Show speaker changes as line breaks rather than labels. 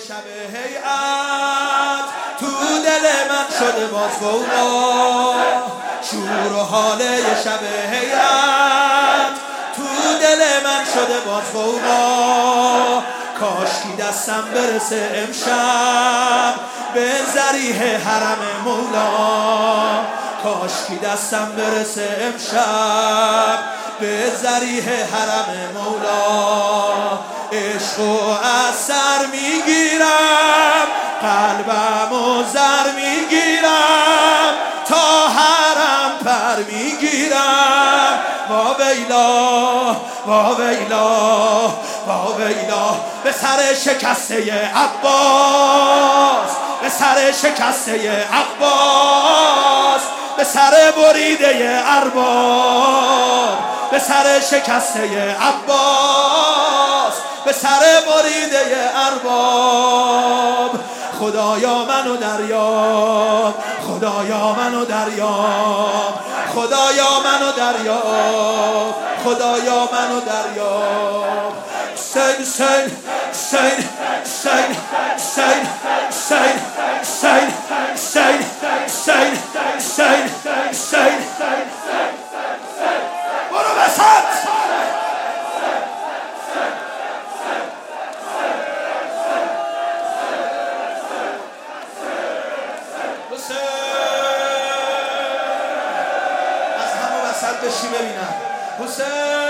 شب هیئت تو دل من شده باز فوقا، شور و حال یه شب هیئت تو دل من شده باز فوقا. کاشکی دستم برسه امشب به ذریح حرم مولا، کاشکی دستم برسه امشب به ذریح حرم مولا. عشقو از سر میگیرم، قلبم و زر میگیرم، تا حرم پر میگیرم. وا ویلا وا ویلا وا ویلا، به سر شکسته عباس، به سر شکسته عباس، به سر بریده ارباب، به سر شکسته عباس، به سر بریده ارباب. خدایا منو دریاب، خدایا منو دریاب، خدایا منو دریاب، خدایا منو دریاب. حسین حسین حسین حسین حسین حسین حسین حسین حسین حسین حسین برو بسات. از همه وسط بشی ببینم. حسین